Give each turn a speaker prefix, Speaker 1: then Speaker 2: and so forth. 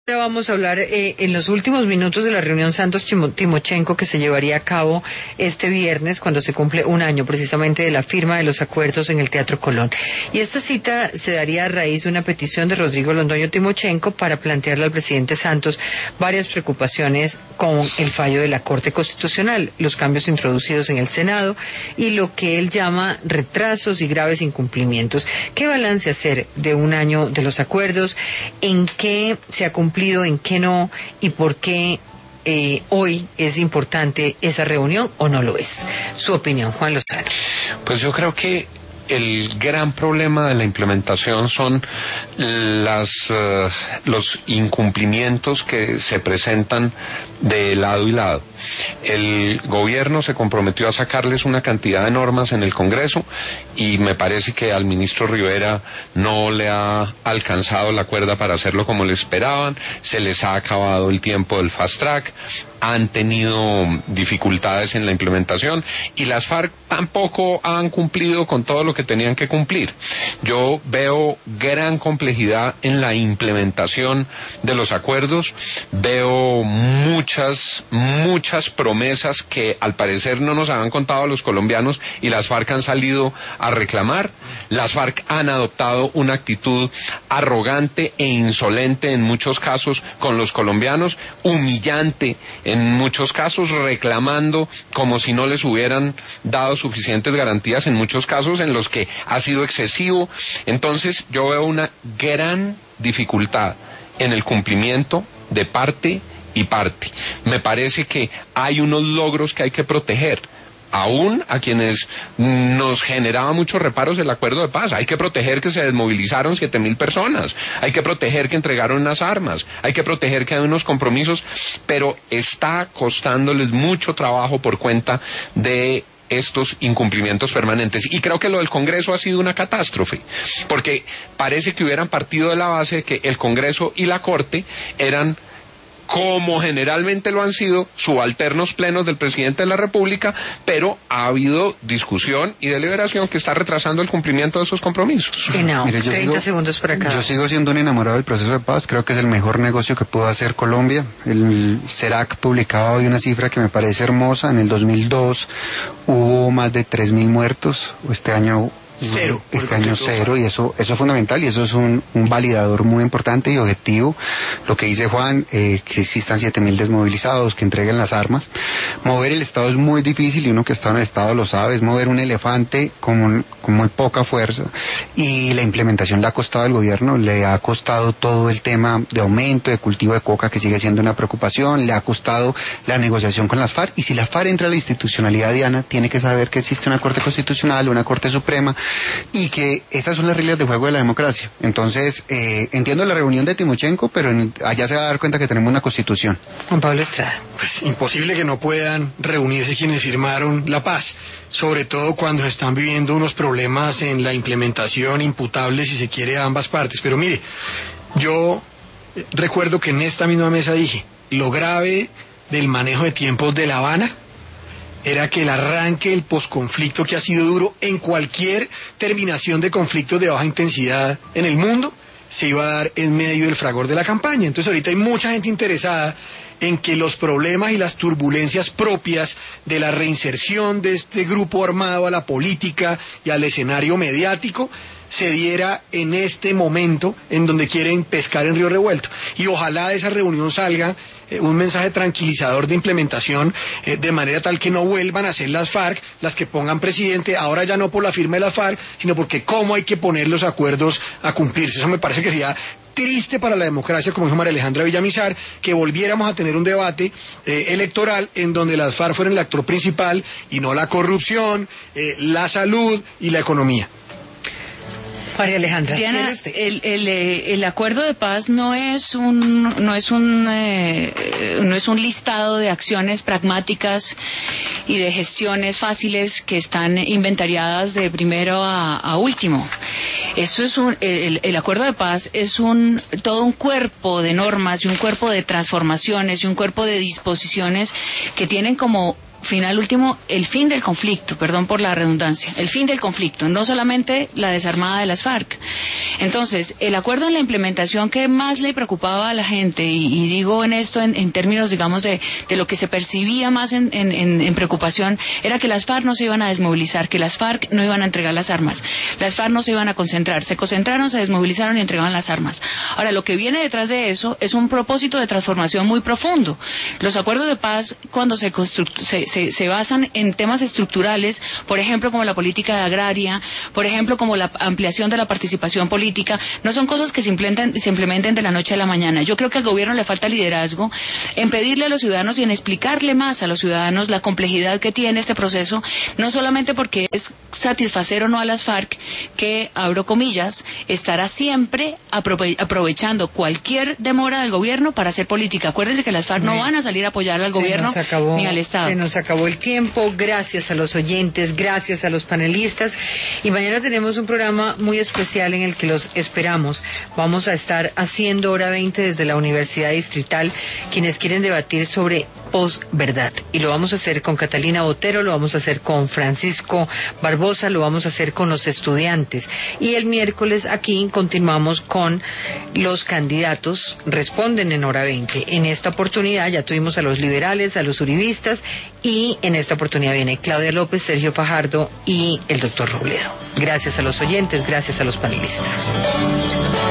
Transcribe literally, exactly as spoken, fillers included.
Speaker 1: Ahora vamos a hablar eh, en los últimos minutos de la reunión Santos-Timochenko que se llevaría a cabo este viernes cuando se cumple un año precisamente de la firma de los acuerdos en el Teatro Colón. Y esta cita se daría a raíz de una petición de Rodrigo Londoño Timochenko para plantearle al presidente Santos varias preocupaciones con el fallo de la Corte Constitucional, los cambios introducidos en el Senado y lo que él llama retrasos y graves incumplimientos. ¿Qué balance hacer de un año de los acuerdos? ¿En qué se ha cumplido? ¿En qué no? ¿Y por qué eh, hoy es importante esa reunión o no lo es? Su opinión, Juan Lozano.
Speaker 2: Pues yo creo que el gran problema de la implementación son las, uh, los incumplimientos que se presentan de lado y lado. El gobierno se comprometió a sacarles una cantidad de normas en el Congreso y me parece que al ministro Rivera no le ha alcanzado la cuerda para hacerlo como le esperaban, se les ha acabado el tiempo del fast track, han tenido dificultades en la implementación y las FARC tampoco han cumplido con todo lo que tenían que cumplir. Yo veo gran complejidad en la implementación de los acuerdos, veo muchas, muchas promesas que al parecer no nos habían contado los colombianos y las FARC han salido a reclamar. Las FARC han adoptado una actitud arrogante e insolente en muchos casos con los colombianos, humillante en muchos casos, reclamando como si no les hubieran dado suficientes garantías en muchos casos en los que ha sido excesivo. Entonces yo veo una gran dificultad en el cumplimiento de parte y parte. Me parece que hay unos logros que hay que proteger. Aún a quienes nos generaba muchos reparos el acuerdo de paz. Hay que proteger que se desmovilizaron siete mil personas, hay que proteger que entregaron unas armas, hay que proteger que hay unos compromisos, pero está costándoles mucho trabajo por cuenta de estos incumplimientos permanentes. Y creo que lo del Congreso ha sido una catástrofe, porque parece que hubieran partido de la base de que el Congreso y la Corte eran, como generalmente lo han sido, subalternos plenos del presidente de la República, pero ha habido discusión y deliberación que está retrasando el cumplimiento de esos compromisos.
Speaker 1: Y no,
Speaker 3: Mire,
Speaker 1: treinta
Speaker 3: sigo,
Speaker 1: segundos por acá.
Speaker 3: Yo sigo siendo un enamorado del proceso de paz, creo que es el mejor negocio que pudo hacer Colombia. El CERAC publicaba hoy una cifra que me parece hermosa. En el dos mil dos hubo más de tres mil muertos, este año
Speaker 4: Cero.
Speaker 3: Este año cero, y eso eso es fundamental, y eso es un, un validador muy importante y objetivo. Lo que dice Juan, eh, que existan siete mil desmovilizados, que entreguen las armas. Mover el Estado es muy difícil, y uno que está en el Estado lo sabe, es mover un elefante con, con muy poca fuerza, y la implementación le ha costado al gobierno, le ha costado todo el tema de aumento, de cultivo de coca, que sigue siendo una preocupación, le ha costado la negociación con las FARC, y si la FARC entra a la institucionalidad, Diana, tiene que saber que existe una Corte Constitucional, una Corte Suprema, y que estas son las reglas de juego de la democracia. Entonces, eh, entiendo la reunión de Timochenko, pero en, allá se va a dar cuenta que tenemos una constitución.
Speaker 1: Juan Pablo Estrada.
Speaker 4: Pues imposible que no puedan reunirse quienes firmaron la paz, sobre todo cuando se están viviendo unos problemas en la implementación imputables, si se quiere, a ambas partes. Pero mire, yo recuerdo que en esta misma mesa dije, lo grave del manejo de tiempos de La Habana era que el arranque del posconflicto, que ha sido duro en cualquier terminación de conflictos de baja intensidad en el mundo, se iba a dar en medio del fragor de la campaña. Entonces ahorita hay mucha gente interesada en que los problemas y las turbulencias propias de la reinserción de este grupo armado a la política y al escenario mediático se diera en este momento en donde quieren pescar en río revuelto. Y ojalá de esa reunión salga eh, un mensaje tranquilizador de implementación, eh, de manera tal que no vuelvan a ser las FARC las que pongan presidente, ahora ya no por la firma de las FARC, sino porque cómo hay que poner los acuerdos a cumplirse. Eso me parece que sería triste para la democracia, como dijo María Alejandra Villamizar, que volviéramos a tener un debate eh, electoral en donde las FARC fueran el actor principal y no la corrupción, eh, la salud y la economía.
Speaker 1: María Alejandra,
Speaker 5: Diana, el, el, el acuerdo de paz no es un no es un eh, no es un listado de acciones pragmáticas y de gestiones fáciles que están inventariadas de primero a, a último. Eso es un el, el acuerdo de paz es un todo un cuerpo de normas y un cuerpo de transformaciones y un cuerpo de disposiciones que tienen como final último, el fin del conflicto, perdón por la redundancia, el fin del conflicto, no solamente la desarmada de las FARC. Entonces, el acuerdo en la implementación que más le preocupaba a la gente, y, y digo en esto en, en términos, digamos, de, de lo que se percibía más en, en, en preocupación, era que las FARC no se iban a desmovilizar, que las FARC no iban a entregar las armas, las FARC no se iban a concentrar, se concentraron, se desmovilizaron y entregaban las armas. Ahora, lo que viene detrás de eso es un propósito de transformación muy profundo. Los acuerdos de paz, cuando se, se, se, se basan en temas estructurales, por ejemplo, como la política agraria, por ejemplo, como la ampliación de la participación política, no son cosas que se implementen, se implementen de la noche a la mañana. Yo creo que al gobierno le falta liderazgo en pedirle a los ciudadanos y en explicarle más a los ciudadanos la complejidad que tiene este proceso, no solamente porque es satisfacer o no a las FARC, que, abro comillas, estará siempre aprove aprovechando cualquier demora del gobierno para hacer política. Acuérdense que las FARC no van a salir a apoyar al
Speaker 1: se
Speaker 5: gobierno
Speaker 1: acabó,
Speaker 5: ni al Estado.
Speaker 1: Se nos acabó el tiempo. Gracias a los oyentes, gracias a los panelistas. Y mañana tenemos un programa muy especial en el que los esperamos. Vamos a estar haciendo hora veinte desde la Universidad Distrital, quienes quieren debatir sobre posverdad. Y lo vamos a hacer con Catalina Botero, lo vamos a hacer con Francisco Barbosa, lo vamos a hacer con los estudiantes. Y el miércoles aquí continuamos con los candidatos, responden en hora veinte. En esta oportunidad ya tuvimos a los liberales, a los uribistas, y en esta oportunidad viene Claudia López, Sergio Fajardo y el doctor Robledo. Gracias a los oyentes, gracias a los panelistas.